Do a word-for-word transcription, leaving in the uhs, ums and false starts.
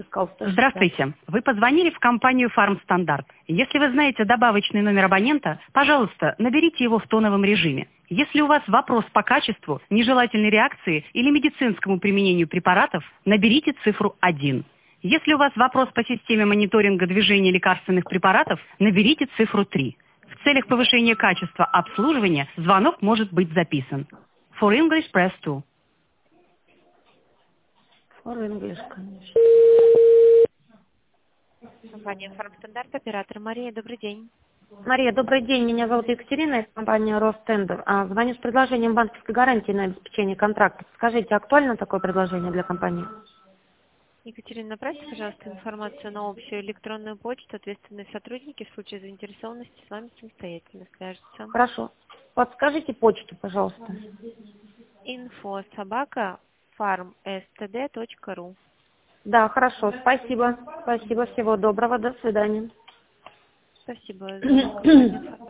сказал сто шестьдесят. Здравствуйте. Вы позвонили в компанию «Фармстандарт». Если вы знаете добавочный номер абонента, пожалуйста, наберите его в тоновом режиме. Если у вас вопрос по качеству, нежелательной реакции или медицинскому применению препаратов, наберите цифру один. Если у вас вопрос по системе мониторинга движения лекарственных препаратов, наберите цифру три. В целях повышения качества обслуживания звонок может быть записан. For English, press two. For English, конечно. Компания «Фармстандарт», оператор Мария, добрый день. Мария, добрый день. Меня зовут Екатерина, из компании «Ростендер». А, звоню с предложением банковской гарантии на обеспечение контракта. Скажите, актуально такое предложение для компании? Екатерина, направьте, пожалуйста, информацию на общую электронную почту. Ответственные сотрудники в случае заинтересованности с вами самостоятельно свяжутся. Хорошо. Подскажите почту, пожалуйста. Инфо собака фармстд точка ру. Да, хорошо. Спасибо. Спасибо. Всего доброго. До свидания. Спасибо за